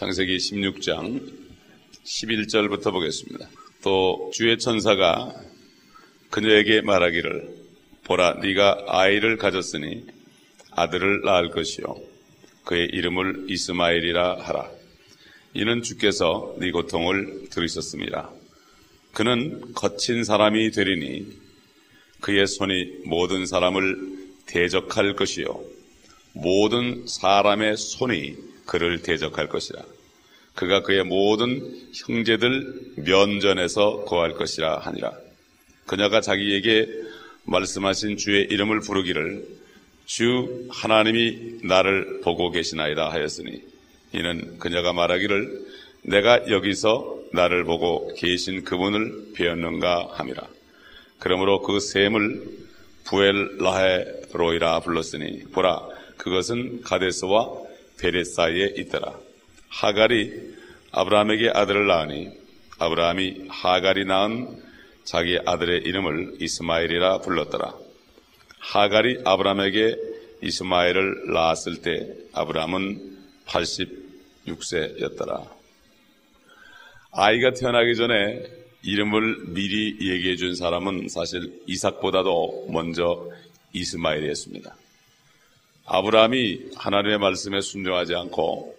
창세기 16장 11절부터 보겠습니다. 또 주의 천사가 그녀에게 말하기를 보라 네가 아이를 가졌으니 아들을 낳을 것이요 그의 이름을 이스마엘이라 하라. 이는 주께서 네 고통을 들으셨음이라. 그는 거친 사람이 되리니 그의 손이 모든 사람을 대적할 것이요 모든 사람의 손이 그를 대적할 것이라. 그가 그의 모든 형제들 면전에서 고할 것이라 하니라. 그녀가 자기에게 말씀하신 주의 이름을 부르기를 주 하나님이 나를 보고 계시나이다 하였으니 이는 그녀가 말하기를 내가 여기서 나를 보고 계신 그분을 배웠는가 함이라. 그러므로 그 셈을 부엘라헤로이라 불렀으니 보라 그것은 가데스와 베렛 사이에 있더라. 하갈이 아브라함에게 아들을 낳으니 아브라함이 하갈이 낳은 자기 아들의 이름을 이스마엘이라 불렀더라. 하갈이 아브라함에게 이스마엘을 낳았을 때 아브라함은 86세였더라. 아이가 태어나기 전에 이름을 미리 얘기해 준 사람은 사실 이삭보다도 먼저 이스마엘이었습니다. 아브라함이 하나님의 말씀에 순종하지 않고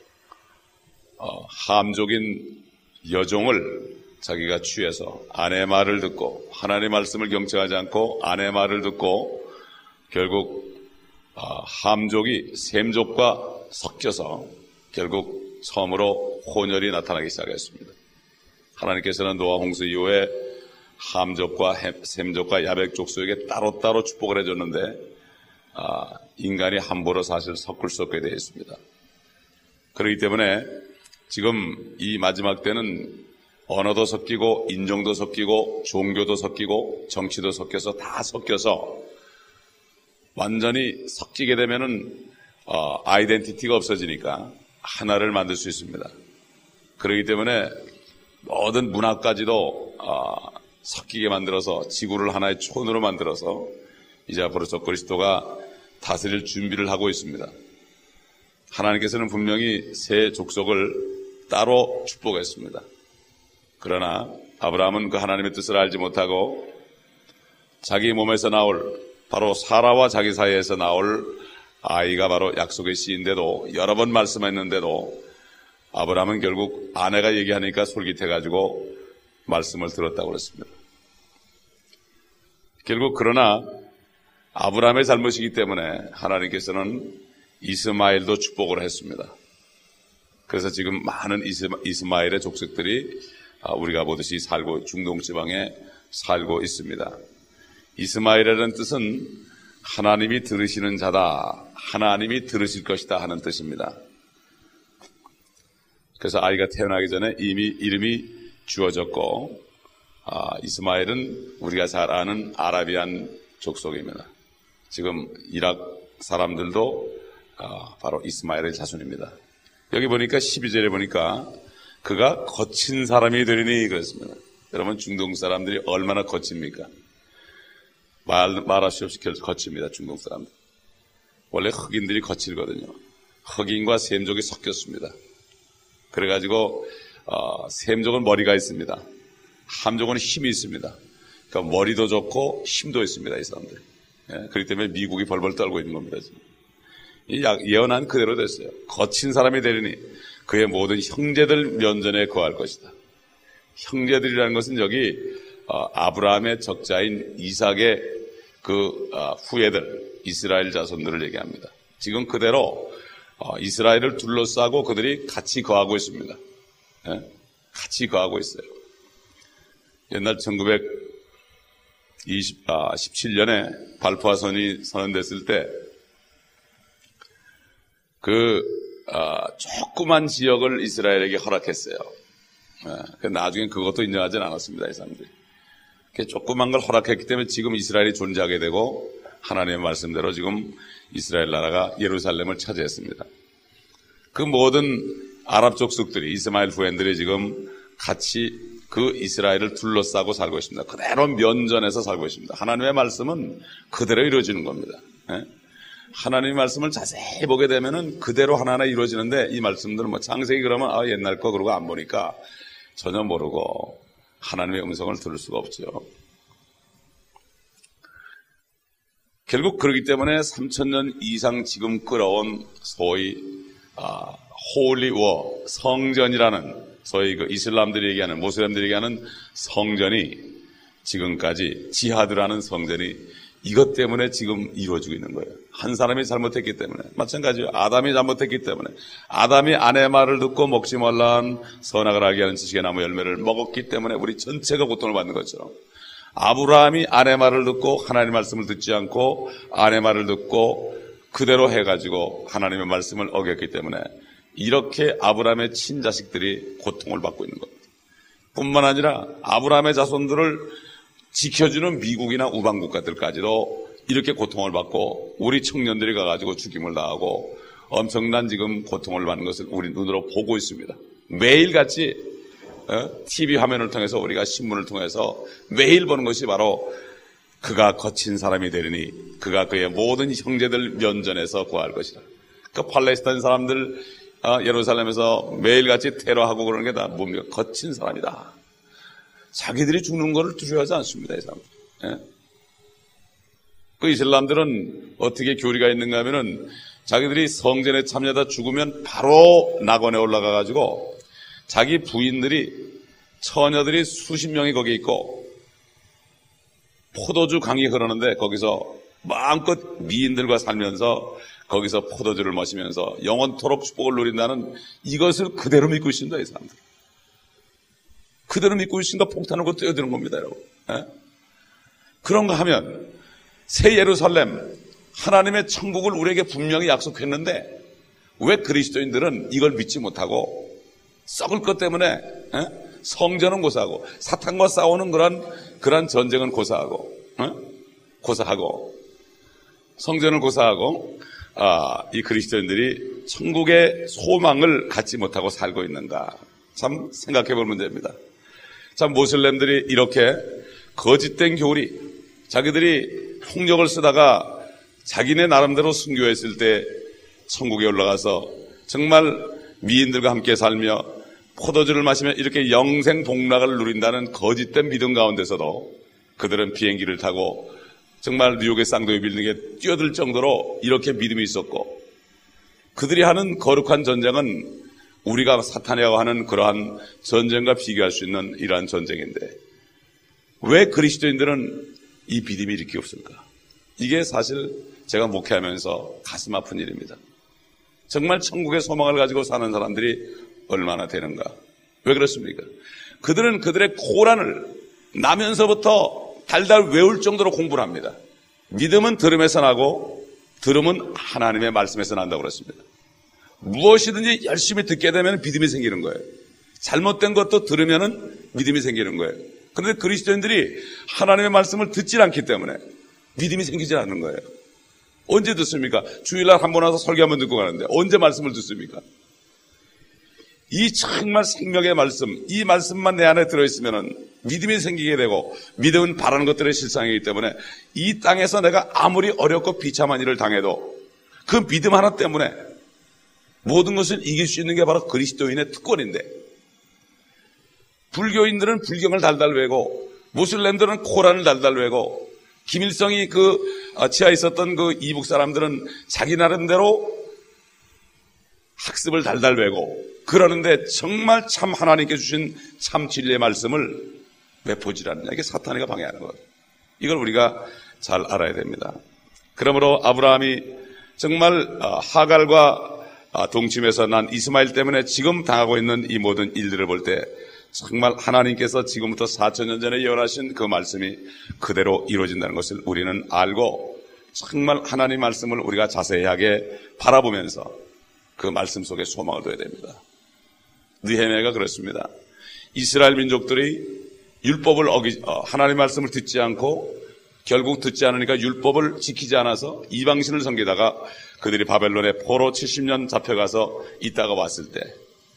함족인 여종을 자기가 취해서 아내의 말을 듣고 하나님의 말씀을 경청하지 않고 아내의 말을 듣고 결국 함족이 셈족과 섞여서 결국 처음으로 혼혈이 나타나기 시작했습니다. 하나님께서는 노아 홍수 이후에 함족과 셈족과 야벳 족속에게 따로따로 축복을 해줬는데 인간이 함부로 사실 섞을 수 없게 되어 있습니다. 그렇기 때문에 지금 이 마지막 때는 언어도 섞이고 인종도 섞이고 종교도 섞이고 정치도 섞여서 다 섞여서 완전히 섞이게 되면은 아이덴티티가 없어지니까 하나를 만들 수 있습니다. 그렇기 때문에 모든 문화까지도 섞이게 만들어서 지구를 하나의 촌으로 만들어서 이제 앞으로 그리스도가 다스릴 준비를 하고 있습니다. 하나님께서는 분명히 새 족속을 따로 축복했습니다. 그러나 아브라함은 그 하나님의 뜻을 알지 못하고 자기 몸에서 나올 바로 사라와 자기 사이에서 나올 아이가 바로 약속의 씨인데도 여러 번 말씀했는데도 아브라함은 결국 아내가 얘기하니까 솔깃해가지고 말씀을 들었다고 그랬습니다. 결국 그러나 아브라함의 잘못이기 때문에 하나님께서는 이스마엘도 축복을 했습니다. 그래서 지금 많은 이스마엘의 족속들이 우리가 보듯이 중동 지방에 살고 있습니다. 이스마엘이라는 뜻은 하나님이 들으시는 자다, 하나님이 들으실 것이다 하는 뜻입니다. 그래서 아이가 태어나기 전에 이미 이름이 주어졌고 이스마엘은 우리가 잘 아는 아라비안 족속입니다. 지금 이락 사람들도 바로 이스마엘의 자손입니다. 여기 보니까 12절에 보니까 그가 거친 사람이 되리니 그랬습니다. 여러분 중동 사람들이 얼마나 거칩니까? 말할 수 없이 거칩니다. 중동 사람들. 원래 흑인들이 거칠거든요. 흑인과 셈족이 섞였습니다. 그래가지고 셈족은 머리가 있습니다. 함족은 힘이 있습니다. 그러니까 머리도 좋고 힘도 있습니다. 이 사람들. 그렇기 때문에 미국이 벌벌 떨고 있는 겁니다. 지금. 이 예언한 그대로 됐어요. 거친 사람이 되리니 그의 모든 형제들 면전에 거할 것이다. 형제들이라는 것은 여기 아브라함의 적자인 이삭의 그 후예들 이스라엘 자손들을 얘기합니다. 지금 그대로 이스라엘을 둘러싸고 그들이 같이 거하고 있습니다. 같이 거하고 있어요. 옛날 1917년에 발포화 선이 선언됐을 때 조그만 지역을 이스라엘에게 허락했어요. 나중엔 그것도 인정하진 않았습니다. 이 사람들이. 조그만 걸 허락했기 때문에 지금 이스라엘이 존재하게 되고 하나님의 말씀대로 지금 이스라엘 나라가 예루살렘을 차지했습니다. 그 모든 아랍 족속들이 이스마엘 후손들이 지금 같이 그 이스라엘을 둘러싸고 살고 있습니다. 그대로 면전에서 살고 있습니다. 하나님의 말씀은 그대로 이루어지는 겁니다. 하나님의 말씀을 자세히 보게 되면은 그대로 하나하나 이루어지는데, 이 말씀들은 뭐 창세기 그러면 옛날 거 그러고 안 보니까 전혀 모르고 하나님의 음성을 들을 수가 없죠. 결국 그렇기 때문에 3000년 이상 지금 끌어온 소위 홀리 워, 성전이라는, 소위 그 이슬람들이 얘기하는, 모슬렘들이 얘기하는 성전이, 지금까지 지하드라는 성전이 이것 때문에 지금 이루어지고 있는 거예요. 한 사람이 잘못했기 때문에. 마찬가지로 아담이 잘못했기 때문에. 아담이 아내의 말을 듣고 먹지 말라는 선악을 알게 하는 지식의 나무 열매를 먹었기 때문에 우리 전체가 고통을 받는 것처럼, 아브라함이 아내 말을 듣고 하나님의 말씀을 듣지 않고 아내 말을 듣고 그대로 해가지고 하나님의 말씀을 어겼기 때문에 이렇게 아브라함의 친자식들이 고통을 받고 있는 겁니다. 뿐만 아니라 아브라함의 자손들을 지켜주는 미국이나 우방 국가들까지도 이렇게 고통을 받고, 우리 청년들이 가가지고 죽임을 당하고 엄청난 지금 고통을 받는 것을 우리 눈으로 보고 있습니다. 매일같이 TV 화면을 통해서, 우리가 신문을 통해서 매일 보는 것이 바로 그가 거친 사람이 되리니 그가 그의 모든 형제들 면전에서 구할 것이라. 그 팔레스타인 사람들 예루살렘에서 매일같이 테러하고 그러는 게 다 뭡니까? 거친 사람이다. 자기들이 죽는 것을 두려워하지 않습니다, 이 사람들. 예? 그 이슬람들은 어떻게 교리가 있는가 하면은, 자기들이 성전에 참여하다 죽으면 바로 낙원에 올라가가지고 자기 부인들이, 처녀들이 수십 명이 거기 있고 포도주 강이 흐르는데 거기서 마음껏 미인들과 살면서 거기서 포도주를 마시면서 영원토록 축복을 누린다는, 이것을 그대로 믿고 있습니다, 이 사람들. 그대로 믿고 있으니까 폭탄을 고 뛰어드는 겁니다, 여러분. 예? 그런가 하면 새 예루살렘, 하나님의 천국을 우리에게 분명히 약속했는데 왜 그리스도인들은 이걸 믿지 못하고 썩을 것 때문에 성전은 고사하고 사탄과 싸우는 그런 전쟁은 고사하고 성전을 고사하고 이 그리스도인들이 천국의 소망을 갖지 못하고 살고 있는가, 참 생각해 볼 문제입니다. 참 모슬렘들이 이렇게 거짓된 교리, 자기들이 폭력을 쓰다가 자기네 나름대로 순교했을 때 천국에 올라가서 정말 미인들과 함께 살며 포도주를 마시며 이렇게 영생 복락을 누린다는 거짓된 믿음 가운데서도 그들은 비행기를 타고 정말 뉴욕의 쌍둥이 빌딩에 뛰어들 정도로 이렇게 믿음이 있었고, 그들이 하는 거룩한 전쟁은 우리가 사탄이라고 하는 그러한 전쟁과 비교할 수 있는 이러한 전쟁인데, 왜 그리스도인들은 이 믿음이 이렇게 없을까? 이게 사실 제가 목회하면서 가슴 아픈 일입니다. 정말 천국의 소망을 가지고 사는 사람들이 얼마나 되는가? 왜 그렇습니까? 그들은 그들의 코란을 나면서부터 달달 외울 정도로 공부를 합니다. 믿음은 들음에서 나고 들음은 하나님의 말씀에서 난다고 그랬습니다. 무엇이든지 열심히 듣게 되면 믿음이 생기는 거예요. 잘못된 것도 들으면 믿음이 생기는 거예요. 그런데 그리스도인들이 하나님의 말씀을 듣질 않기 때문에 믿음이 생기지 않는 거예요. 언제 듣습니까? 주일날 한 번 와서 설교 한번 듣고 가는데 언제 말씀을 듣습니까? 이 정말 생명의 말씀, 이 말씀만 내 안에 들어있으면 믿음이 생기게 되고, 믿음은 바라는 것들의 실상이기 때문에 이 땅에서 내가 아무리 어렵고 비참한 일을 당해도 그 믿음 하나 때문에 모든 것을 이길 수 있는 게 바로 그리스도인의 특권인데, 불교인들은 불경을 달달 외고 무슬림들은 코란을 달달 외고 김일성이 지하에 있었던 그 이북 사람들은 자기 나름대로 학습을 달달 외고 그러는데, 정말 참 하나님께 주신 참 진리의 말씀을 왜 보질 않느냐? 이게 사탄이가 방해하는 거예요. 이걸 우리가 잘 알아야 됩니다. 그러므로 아브라함이 정말 하갈과 동침해서 난 이스마엘 때문에 지금 당하고 있는 이 모든 일들을 볼 때 정말 하나님께서 지금부터 4000년 전에 예언하신 그 말씀이 그대로 이루어진다는 것을 우리는 알고, 정말 하나님 말씀을 우리가 자세하게 바라보면서 그 말씀 속에 소망을 둬야 됩니다. 느헤미야가 그렇습니다. 이스라엘 민족들이 율법을 하나님 말씀을 듣지 않고 결국 듣지 않으니까 율법을 지키지 않아서 이방신을 섬기다가 그들이 바벨론에 포로 70년 잡혀가서 있다가 왔을 때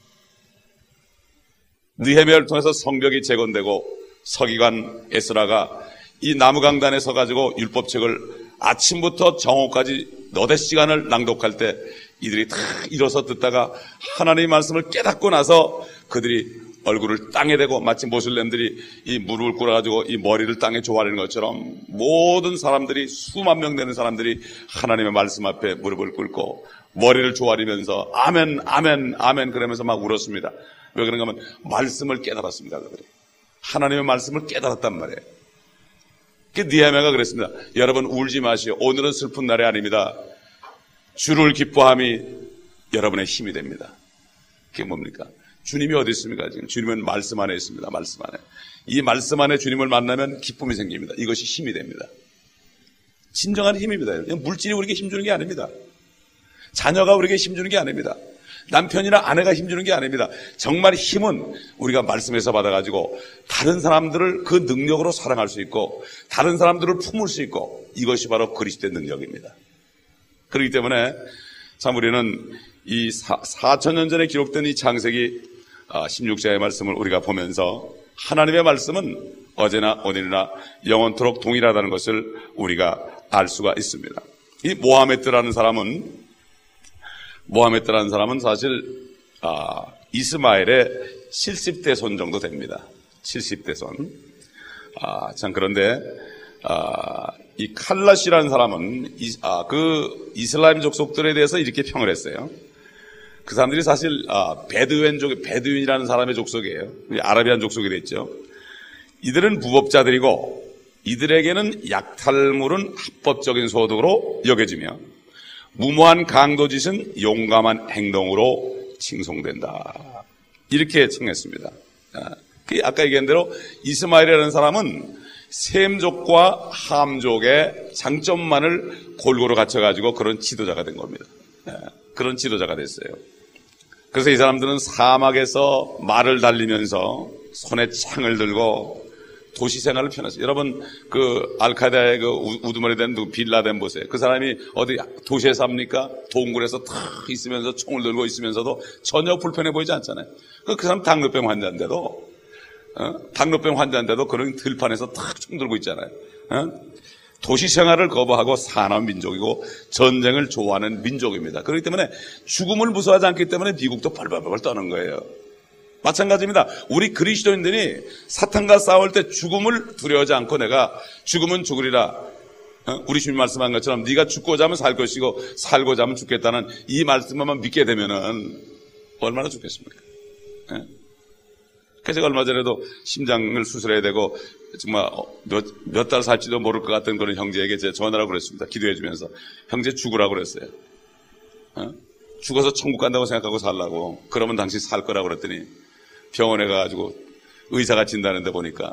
느헤미야를 통해서 성벽이 재건되고 서기관 에스라가 이 나무 강단에 서가지고 율법책을 아침부터 정오까지 너댓 시간을 낭독할 때 이들이 다 일어서 듣다가 하나님의 말씀을 깨닫고 나서 그들이 얼굴을 땅에 대고 마치 모슬렘들이 이 무릎을 꿇어가지고 이 머리를 땅에 조아리는 것처럼 모든 사람들이 수만 명 되는 사람들이 하나님의 말씀 앞에 무릎을 꿇고 머리를 조아리면서 아멘 아멘 아멘 그러면서 막 울었습니다. 왜 그런가 하면 말씀을 깨달았습니다. 그들이 하나님의 말씀을 깨달았단 말이에요. 느헤미야가 그랬습니다. 여러분 울지 마시오. 오늘은 슬픈 날이 아닙니다. 주를 기뻐함이 여러분의 힘이 됩니다. 그게 뭡니까? 주님이 어디 있습니까? 지금 주님은 말씀 안에 있습니다. 말씀 안에. 이 말씀 안에 주님을 만나면 기쁨이 생깁니다. 이것이 힘이 됩니다. 진정한 힘입니다. 물질이 우리에게 힘주는 게 아닙니다. 자녀가 우리에게 힘주는 게 아닙니다. 남편이나 아내가 힘주는 게 아닙니다. 정말 힘은 우리가 말씀에서 받아가지고 다른 사람들을 그 능력으로 사랑할 수 있고 다른 사람들을 품을 수 있고 이것이 바로 그리스도의 능력입니다. 그렇기 때문에 참 우리는 이 4,000년 전에 기록된 이 창세기 16장의 말씀을 우리가 보면서 하나님의 말씀은 어제나 오늘이나 영원토록 동일하다는 것을 우리가 알 수가 있습니다. 이 모하메드라는 사람은 사실 이스마엘의 70대 손 정도 됩니다. 70대 손. 참 그런데 이 칼라시라는 사람은 그 이슬람 족속들에 대해서 이렇게 평을 했어요. 그 사람들이 사실 베두인이라는 사람의 족속이에요. 아라비안 족속이 됐죠. 이들은 무법자들이고 이들에게는 약탈물은 합법적인 소득으로 여겨지며 무모한 강도짓은 용감한 행동으로 칭송된다. 이렇게稱했습니다. 아까 얘기한 대로 이스마엘이라는 사람은 셈족과 함족의 장점만을 골고루 갖춰가지고 그런 지도자가 된 겁니다. 그런 지도자가 됐어요. 그래서 이 사람들은 사막에서 말을 달리면서 손에 창을 들고 도시 생활을 펴냈어요. 여러분 그 알카에다의 그 우두머리 된 빌라덴 보세요. 그 사람이 어디 도시에 삽니까? 동굴에서 탁 있으면서 총을 들고 있으면서도 전혀 불편해 보이지 않잖아요. 그 사람 당뇨병 환자인데도 그런 들판에서 탁 총 들고 있잖아요. 도시 생활을 거부하고 산업 민족이고 전쟁을 좋아하는 민족입니다. 그렇기 때문에 죽음을 무서워하지 않기 때문에 미국도 벌벌벌 떠는 거예요. 마찬가지입니다. 우리 그리스도인들이 사탄과 싸울 때 죽음을 두려워하지 않고 내가 죽으면 죽으리라. 우리 주님 말씀한 것처럼 네가 죽고자 하면 살 것이고 살고자 하면 죽겠다는 이 말씀만 믿게 되면은 얼마나 좋겠습니까? 그래서 얼마 전에도 심장을 수술해야 되고 정말 몇 달 살지도 모를 것 같은 그런 형제에게 제가 전화를 하고 그랬습니다. 기도해 주면서 형제 죽으라고 그랬어요. 죽어서 천국 간다고 생각하고 살라고. 그러면 당신 살 거라고 그랬더니 병원에 가가지고 의사가 진단했는데 보니까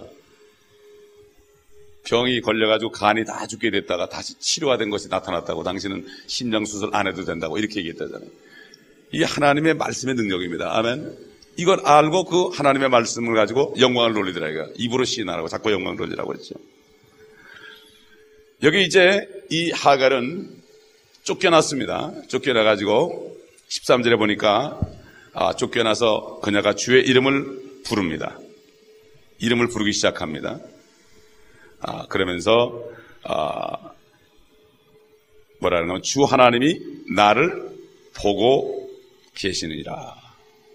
병이 걸려가지고 간이 다 죽게 됐다가 다시 치료가 된 것이 나타났다고. 당신은 심장 수술 안 해도 된다고 이렇게 얘기했다잖아요. 이게 하나님의 말씀의 능력입니다. 아멘. 이걸 알고 그 하나님의 말씀을 가지고 영광을 돌리더라고요. 입으로 시인하라고 자꾸 영광을 돌리라고 했죠. 여기 이제 이 하갈은 쫓겨났습니다. 쫓겨나가지고 13절에 보니까 쫓겨나서 그녀가 주의 이름을 부릅니다. 이름을 부르기 시작합니다. 그러면서 뭐라는 건 주 하나님이 나를 보고 계시니라.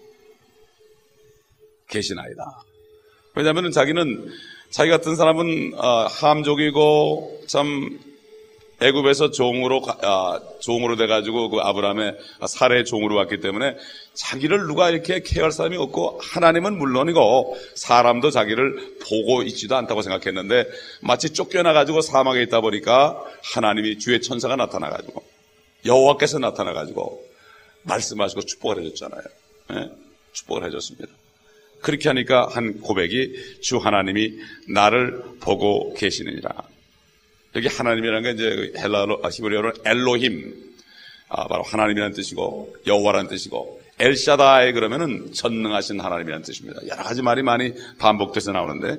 계시나이다. 왜냐하면 자기는 자기 같은 사람은 함족이고 참 애굽에서 종으로 돼가지고 그 아브라함의 사례의 종으로 왔기 때문에 자기를 누가 이렇게 케어할 사람이 없고 하나님은 물론이고 사람도 자기를 보고 있지도 않다고 생각했는데 마치 쫓겨나가지고 사막에 있다 보니까 하나님이 주의 천사가 나타나가지고 여호와께서 나타나가지고 말씀하시고 축복을 해줬잖아요. 네? 축복을 해줬습니다. 그렇게 하니까 한 고백이 주 하나님이 나를 보고 계시느니라. 여기 하나님이라는 게 이제 헬라어로 히브리어로 엘로힘, 바로 하나님이라는 뜻이고 여호와라는 뜻이고 엘샤다이 그러면은 전능하신 하나님이라는 뜻입니다. 여러 가지 말이 많이 반복돼서 나오는데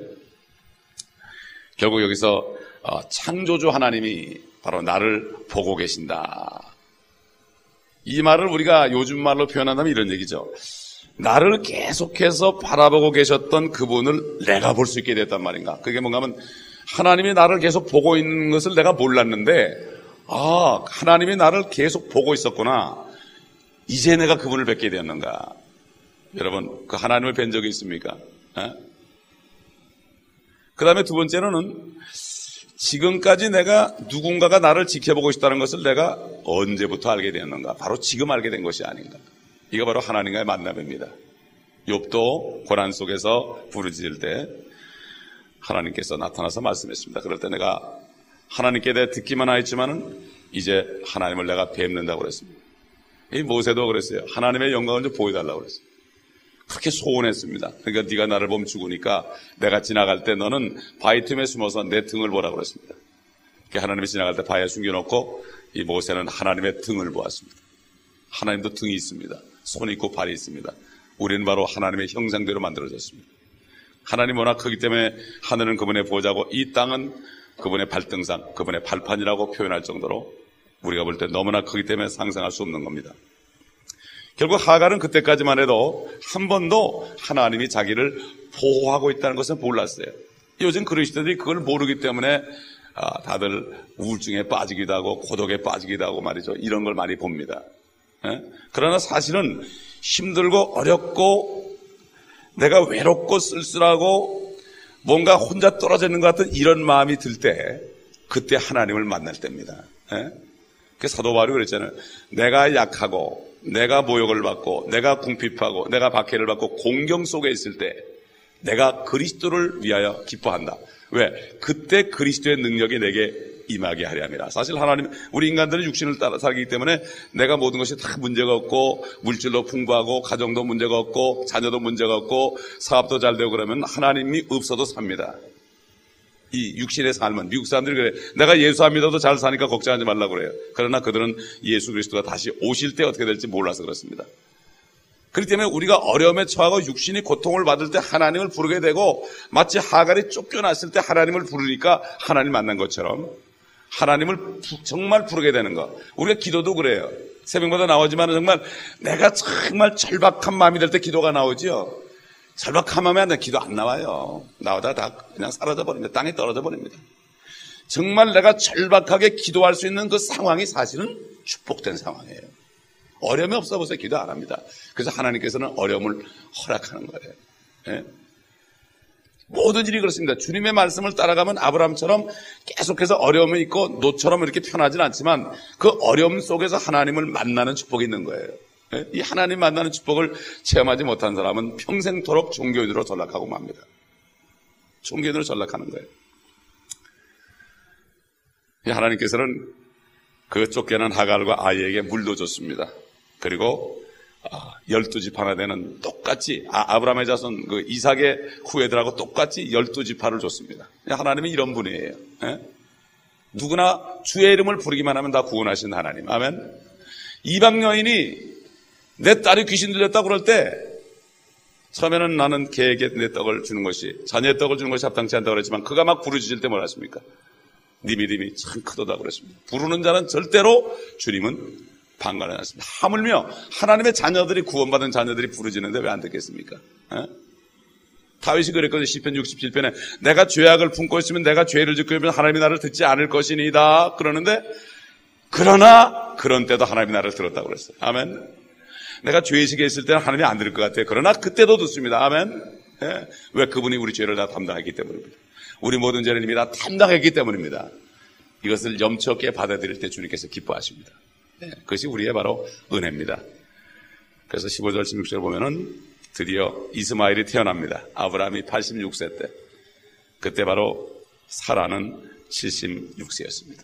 결국 여기서 창조주 하나님이 바로 나를 보고 계신다. 이 말을 우리가 요즘 말로 표현한다면 이런 얘기죠. 나를 계속해서 바라보고 계셨던 그분을 내가 볼 수 있게 됐단 말인가. 그게 뭔가 하면 하나님이 나를 계속 보고 있는 것을 내가 몰랐는데, 하나님이 나를 계속 보고 있었구나. 이제 내가 그분을 뵙게 되었는가. 여러분, 그 하나님을 뵌 적이 있습니까? 그 다음에 두 번째로는 지금까지 내가 누군가가 나를 지켜보고 있다는 것을 내가 언제부터 알게 되었는가. 바로 지금 알게 된 것이 아닌가. 이거 바로 하나님과의 만남입니다. 욥도 고난 속에서 부르짖을 때 하나님께서 나타나서 말씀했습니다. 그럴 때 내가 하나님께 대해 듣기만 하였지만은 이제 하나님을 내가 뵙는다고 그랬습니다. 이 모세도 그랬어요. 하나님의 영광을 좀 보여달라고 그랬어요. 그렇게 소원했습니다. 그러니까 네가 나를 보면 죽으니까 내가 지나갈 때 너는 바위 틈에 숨어서 내 등을 보라고 그랬습니다. 그러니까 하나님이 지나갈 때 바위에 숨겨놓고 이 모세는 하나님의 등을 보았습니다. 하나님도 등이 있습니다. 손이 있고 발이 있습니다. 우리는 바로 하나님의 형상대로 만들어졌습니다. 하나님 워낙 크기 때문에 하늘은 그분의 보좌고 이 땅은 그분의 발등상, 그분의 발판이라고 표현할 정도로 우리가 볼 때 너무나 크기 때문에 상상할 수 없는 겁니다. 결국 하갈은 그때까지만 해도 한 번도 하나님이 자기를 보호하고 있다는 것을 몰랐어요. 요즘 그리스도들이 그걸 모르기 때문에 다들 우울증에 빠지기도 하고 고독에 빠지기도 하고 말이죠. 이런 걸 많이 봅니다. 그러나 사실은 힘들고 어렵고 내가 외롭고 쓸쓸하고 뭔가 혼자 떨어져 있는 것 같은 이런 마음이 들 때 그때 하나님을 만날 때입니다. 그 사도 바울이 그랬잖아요. 내가 약하고 내가 모욕을 받고 내가 궁핍하고 내가 박해를 받고 공경 속에 있을 때 내가 그리스도를 위하여 기뻐한다. 왜? 그때 그리스도의 능력이 내게 임하게 하려 함이라. 사실 하나님, 우리 인간들은 육신을 따라 살기 때문에 내가 모든 것이 다 문제가 없고 물질도 풍부하고 가정도 문제가 없고 자녀도 문제가 없고 사업도 잘 되고 그러면 하나님이 없어도 삽니다. 이 육신의 삶은 미국 사람들이 그래. 내가 예수 안 믿어도 잘 사니까 걱정하지 말라고 그래요. 그러나 그들은 예수 그리스도가 다시 오실 때 어떻게 될지 몰라서 그렇습니다. 그렇기 때문에 우리가 어려움에 처하고 육신이 고통을 받을 때 하나님을 부르게 되고 마치 하갈이 쫓겨났을 때 하나님을 부르니까 하나님 만난 것처럼 하나님을 정말 부르게 되는 것. 우리가 기도도 그래요. 새벽마다 나오지만 정말 내가 정말 절박한 마음이 될 때 기도가 나오지요. 절박한 마음에 안 기도 안 나와요. 나오다가 다 그냥 사라져 버립니다. 땅에 떨어져 버립니다. 정말 내가 절박하게 기도할 수 있는 그 상황이 사실은 축복된 상황이에요. 어려움이 없어 보세요. 기도 안 합니다. 그래서 하나님께서는 어려움을 허락하는 거예요. 예? 모든 일이 그렇습니다. 주님의 말씀을 따라가면 아브라함처럼 계속해서 어려움이 있고 노처럼 이렇게 편하진 않지만 그 어려움 속에서 하나님을 만나는 축복이 있는 거예요. 예? 이 하나님 만나는 축복을 체험하지 못한 사람은 평생토록 종교인으로 전락하고 맙니다. 종교인으로 전락하는 거예요. 하나님께서는 그 쫓겨난 하갈과 아이에게 물도 줬습니다. 그리고 12지파나 되는 똑같이 아브라함의 자손 그 이삭의 후예들하고 똑같이 12지파를 줬습니다. 하나님이 이런 분이에요. 예? 누구나 주의 이름을 부르기만 하면 다 구원하신 하나님. 아멘. 이방 여인이 내 딸이 귀신 들렸다고 그럴 때 처음에는 나는 개에게 내 떡을 주는 것이 자녀의 떡을 주는 것이 합당치 않다고 그랬지만 그가 막 부르짖을 때 뭐라 했습니까? 네 믿음이 참 크도다 그랬습니다. 부르는 자는 절대로 주님은 방관하지 않습니다. 하물며 하나님의 자녀들이 구원받은 자녀들이 부르짖는데 왜 안 듣겠습니까? 다윗이 그랬거든요. 시편 67편에 내가 죄악을 품고 있으면 내가 죄를 짓고 있으면 하나님이 나를 듣지 않을 것이니이다. 그러는데 그러나 그런 때도 하나님이 나를 들었다고 그랬어요. 아멘. 내가 죄의식에 있을 때는 하나님이 안 들을 것 같아요. 그러나 그때도 듣습니다. 아멘. 예. 왜? 그분이 우리 죄를 다 담당했기 때문입니다. 우리 모든 죄를 이미 다 담당했기 때문입니다. 이것을 염치 없게 받아들일 때 주님께서 기뻐하십니다. 그것이 우리의 바로 은혜입니다. 그래서 15절 16절 보면은 드디어 이스마엘이 태어납니다. 아브라함이 86세 때. 그때 바로 사라는 76세였습니다.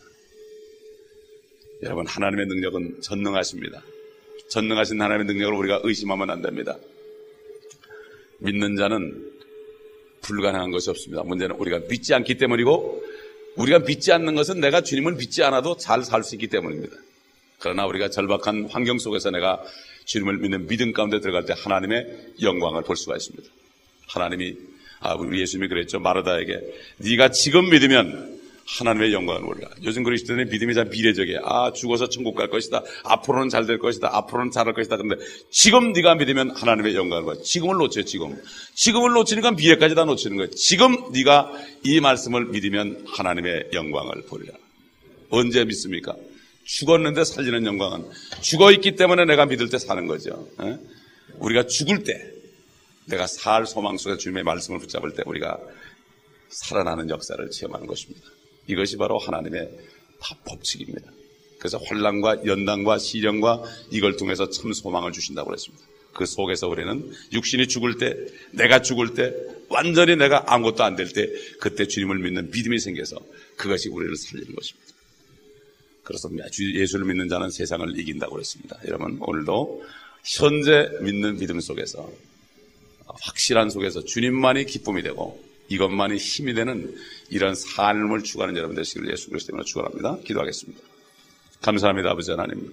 여러분, 하나님의 능력은 전능하십니다. 전능하신 하나님의 능력을 우리가 의심하면 안 됩니다. 믿는 자는 불가능한 것이 없습니다. 문제는 우리가 믿지 않기 때문이고 우리가 믿지 않는 것은 내가 주님을 믿지 않아도 잘 살 수 있기 때문입니다. 그러나 우리가 절박한 환경 속에서 내가 주님을 믿는 믿음 가운데 들어갈 때 하나님의 영광을 볼 수가 있습니다. 하나님이 우리 예수님이 그랬죠. 마르다에게 네가 지금 믿으면 하나님의 영광을 보리라. 요즘 그리스도인의 믿음이 참 미래적이에요. 죽어서 천국 갈 것이다. 앞으로는 잘 될 것이다. 앞으로는 잘할 것이다. 그런데 지금 네가 믿으면 하나님의 영광을 봐. 지금을 놓쳐요. 지금을 놓치니까 미래까지 다 놓치는 거예요. 지금 네가 이 말씀을 믿으면 하나님의 영광을 보리라. 언제 믿습니까? 죽었는데 살리는 영광은 죽어있기 때문에 내가 믿을 때 사는 거죠. 우리가 죽을 때, 내가 살 소망 속에 주님의 말씀을 붙잡을 때 우리가 살아나는 역사를 체험하는 것입니다. 이것이 바로 하나님의 법칙입니다. 그래서 환난과 연단과 시련과 이걸 통해서 참 소망을 주신다고 그랬습니다. 그 속에서 우리는 육신이 죽을 때, 내가 죽을 때, 완전히 내가 아무것도 안 될 때, 그때 주님을 믿는 믿음이 생겨서 그것이 우리를 살리는 것입니다. 그래서 예수를 믿는 자는 세상을 이긴다고 그랬습니다. 여러분, 오늘도 현재 믿는 믿음 속에서, 확실한 속에서 주님만이 기쁨이 되고 이것만이 힘이 되는 이런 삶을 추구하는 여러분 되시기를 예수 그리스도 이름으로 축원합니다. 기도하겠습니다. 감사합니다. 아버지 하나님,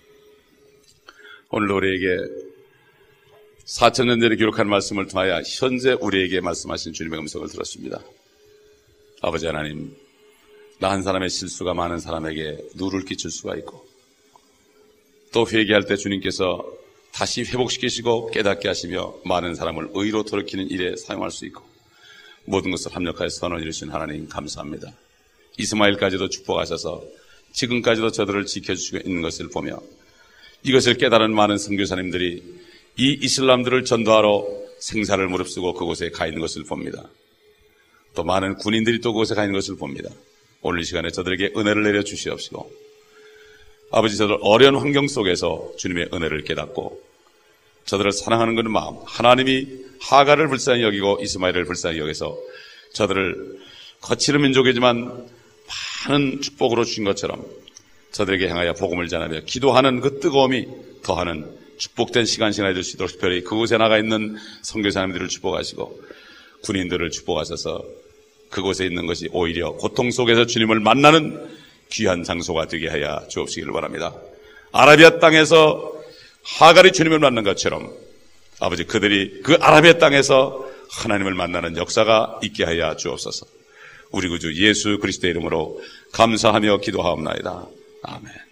오늘 우리에게 4,000년 전에 기록한 말씀을 통하여 현재 우리에게 말씀하신 주님의 음성을 들었습니다. 아버지 하나님, 나 한 사람의 실수가 많은 사람에게 누를 끼칠 수가 있고, 또 회개할 때 주님께서 다시 회복시키시고 깨닫게 하시며 많은 사람을 의로 돌이키는 일에 사용할 수 있고, 모든 것을 합력하여 선을 이루신 하나님 감사합니다. 이스마엘까지도 축복하셔서 지금까지도 저들을 지켜주시고 있는 것을 보며, 이것을 깨달은 많은 선교사님들이 이 이슬람들을 전도하러 생사를 무릅쓰고 그곳에 가 있는 것을 봅니다. 또 많은 군인들이 또 그곳에 가 있는 것을 봅니다. 오늘 이 시간에 저들에게 은혜를 내려 주시옵시고, 아버지, 저들 어려운 환경 속에서 주님의 은혜를 깨닫고 저들을 사랑하는 그런 마음, 하나님이 하갈을 불쌍히 여기고 이스마엘을 불쌍히 여기서 저들을 거칠은 민족이지만 많은 축복으로 주신 것처럼 저들에게 향하여 복음을 전하며 기도하는 그 뜨거움이 더하는 축복된 시간이 될 수 있도록 특별히 그곳에 나가 있는 선교사님들을 축복하시고 군인들을 축복하셔서 그곳에 있는 것이 오히려 고통 속에서 주님을 만나는 귀한 장소가 되게 하여 주옵시기를 바랍니다. 아라비아 땅에서 하갈이 주님을 만난 것처럼 아버지, 그들이 그 아라비아 땅에서 하나님을 만나는 역사가 있게 하여 주옵소서. 우리 구주 예수 그리스도의 이름으로 감사하며 기도하옵나이다. 아멘.